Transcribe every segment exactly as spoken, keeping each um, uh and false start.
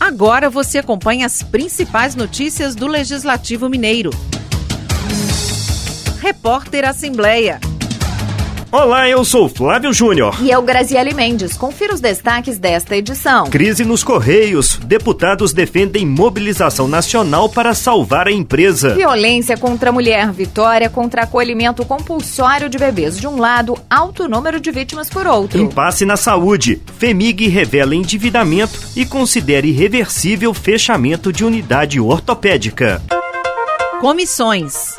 Agora você acompanha as principais notícias do Legislativo Mineiro. Repórter Assembleia. Olá, eu sou Flávio Júnior. E eu, Graziele Mendes. Confira os destaques desta edição. Crise nos Correios. Deputados defendem mobilização nacional para salvar a empresa. Violência contra a mulher. Vitória contra acolhimento compulsório de bebês de um lado, alto número de vítimas por outro. Impasse na saúde. FEMIG revela endividamento e considera irreversível fechamento de unidade ortopédica. Comissões.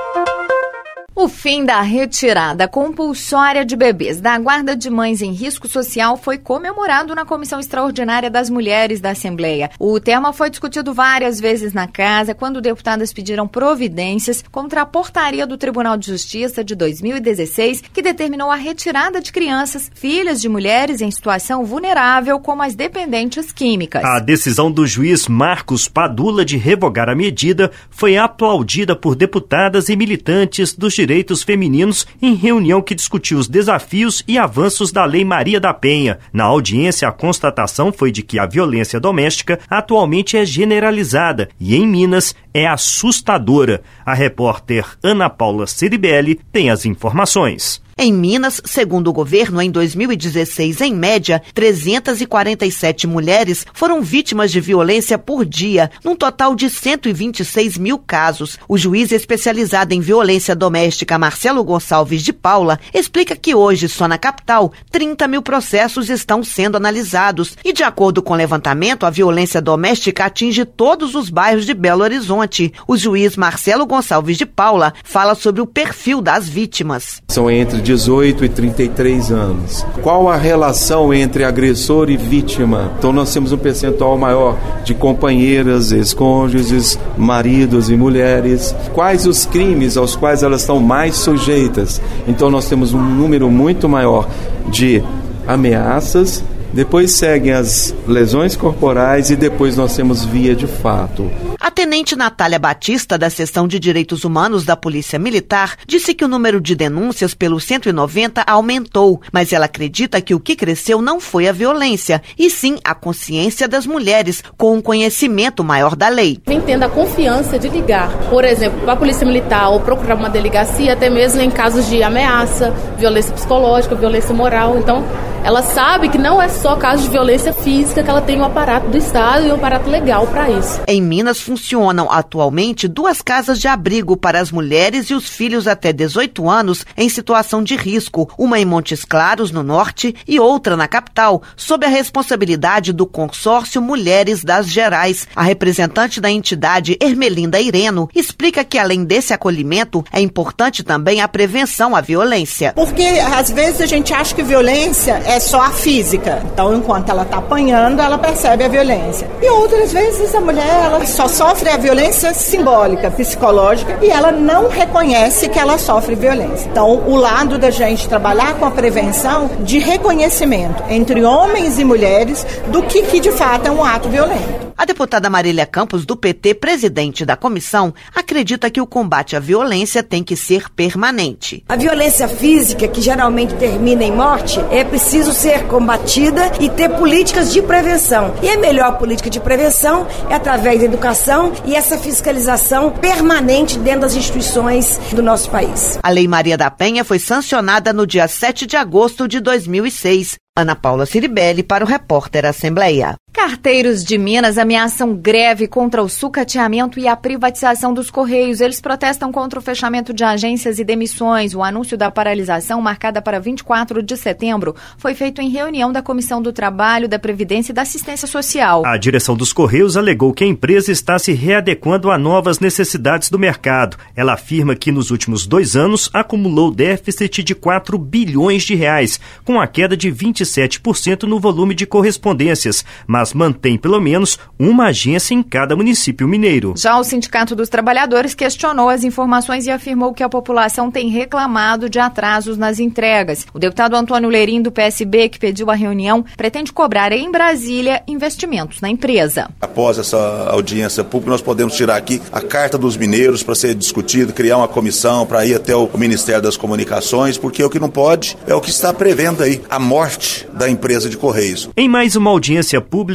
O fim da retirada compulsória de bebês da guarda de mães em risco social foi comemorado na Comissão Extraordinária das Mulheres da Assembleia. O tema foi discutido várias vezes na casa, quando deputadas pediram providências contra a portaria do Tribunal de Justiça de dois mil e dezesseis, que determinou a retirada de crianças, filhas de mulheres em situação vulnerável, como as dependentes químicas. A decisão do juiz Marcos Padula de revogar a medida foi aplaudida por deputadas e militantes dos direitos Direitos Femininos em reunião que discutiu os desafios e avanços da Lei Maria da Penha. Na audiência, a constatação foi de que a violência doméstica atualmente é generalizada e, em Minas, é assustadora. A repórter Ana Paula Ceribelli tem as informações. Em Minas, segundo o governo, em dois mil e dezesseis, em média, trezentas e quarenta e sete mulheres foram vítimas de violência por dia, num total de cento e vinte e seis mil casos. O juiz especializado em violência doméstica, Marcelo Gonçalves de Paula, explica que hoje, só na capital, trinta mil processos estão sendo analisados. E, de acordo com o levantamento, a violência doméstica atinge todos os bairros de Belo Horizonte. O juiz Marcelo Gonçalves de Paula fala sobre o perfil das vítimas. São entre dezoito e trinta e três anos. Qual a relação entre agressor e vítima? Então nós temos um percentual maior de companheiras, ex-cônjuges, maridos e mulheres. Quais os crimes aos quais elas estão mais sujeitas? Então nós temos um número muito maior de ameaças, depois seguem as lesões corporais e depois nós temos via de fato. A tenente Natália Batista, da Seção de Direitos Humanos da Polícia Militar, disse que o número de denúncias pelo cento e noventa aumentou, mas ela acredita que o que cresceu não foi a violência, e sim a consciência das mulheres, com um conhecimento maior da lei. Entenda a confiança de ligar, por exemplo, para a Polícia Militar ou procurar uma delegacia, até mesmo em casos de ameaça, violência psicológica, violência moral. Então, ela sabe que não é só caso de violência física, que ela tem um aparato do Estado e um aparato legal para isso. Em Minas funcionam atualmente duas casas de abrigo para as mulheres e os filhos até dezoito anos em situação de risco, uma em Montes Claros, no norte, e outra na capital, sob a responsabilidade do consórcio Mulheres das Gerais. A representante da entidade, Ermelinda Ireno, explica que além desse acolhimento, é importante também a prevenção à violência. Porque às vezes a gente acha que violência é só a física. Então, enquanto ela está apanhando, ela percebe a violência. E outras vezes a mulher ela só sofre a violência simbólica, psicológica, e ela não reconhece que ela sofre violência. Então, o lado da gente trabalhar com a prevenção de reconhecimento entre homens e mulheres do que, que de fato é um ato violento. A deputada Marília Campos, do P T, presidente da comissão, acredita que o combate à violência tem que ser permanente. A violência física, que geralmente termina em morte, é preciso ser combatida e ter políticas de prevenção. E a melhor política de prevenção é através da educação e essa fiscalização permanente dentro das instituições do nosso país. A Lei Maria da Penha foi sancionada no dia sete de agosto de dois mil e seis. Ana Paula Ceribelli para o repórter Assembleia. Carteiros de Minas ameaçam greve contra o sucateamento e a privatização dos Correios. Eles protestam contra o fechamento de agências e demissões. O anúncio da paralisação, marcada para vinte e quatro de setembro, foi feito em reunião da Comissão do Trabalho, da Previdência e da Assistência Social. A direção dos Correios alegou que a empresa está se readequando a novas necessidades do mercado. Ela afirma que nos últimos dois anos acumulou déficit de quatro bilhões de reais, com a queda de vinte e sete por cento no volume de correspondências, mas mantém pelo menos uma agência em cada município mineiro. Já o Sindicato dos Trabalhadores questionou as informações e afirmou que a população tem reclamado de atrasos nas entregas. O deputado Antônio Leirim, do P S B, que pediu a reunião, pretende cobrar em Brasília investimentos na empresa. Após essa audiência pública, nós podemos tirar aqui a Carta dos Mineiros para ser discutido, criar uma comissão para ir até o Ministério das Comunicações, porque o que não pode é o que está prevendo aí, a morte da empresa de Correios. Em mais uma audiência pública,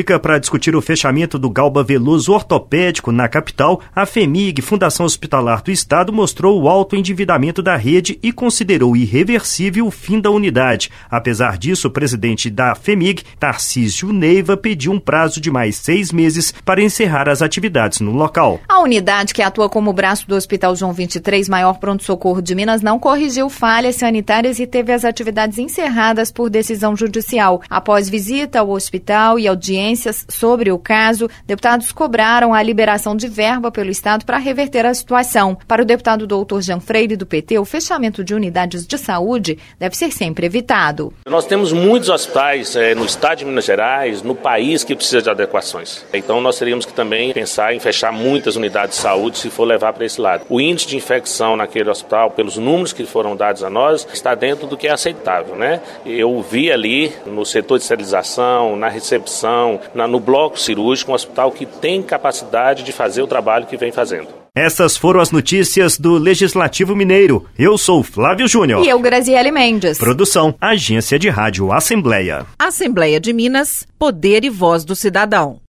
pública para discutir o fechamento do Galba Veloso Ortopédico na capital, a FHEMIG, Fundação Hospitalar do Estado, mostrou o alto endividamento da rede e considerou irreversível o fim da unidade. Apesar disso, o presidente da FHEMIG, Tarcísio Neiva, pediu um prazo de mais seis meses para encerrar as atividades no local. A unidade, que atua como braço do Hospital João vinte e três, maior pronto-socorro de Minas, não corrigiu falhas sanitárias e teve as atividades encerradas por decisão judicial. Após visita ao hospital e audiências sobre o caso, deputados cobraram a liberação de verba pelo Estado para reverter a situação. Para o deputado doutor Jean Freire, do P T, o fechamento de unidades de saúde deve ser sempre evitado. Nós temos muitos hospitais é, no estado de Minas Gerais, no país, que precisa de adequações. Então nós teríamos que também pensar em fechar muitas unidades de saúde se for levar para esse lado. O índice de infecção naquele hospital, pelos números que foram dados a nós, está dentro do que é aceitável, né? Eu vi ali no setor de esterilização, na recepção, na, no bloco cirúrgico, um hospital que tem capacidade de fazer o trabalho que vem fazendo. Essas foram as notícias do Legislativo Mineiro. Eu sou Flávio Júnior. E eu, Graziele Mendes. Produção, Agência de Rádio Assembleia. Assembleia de Minas, Poder e Voz do Cidadão.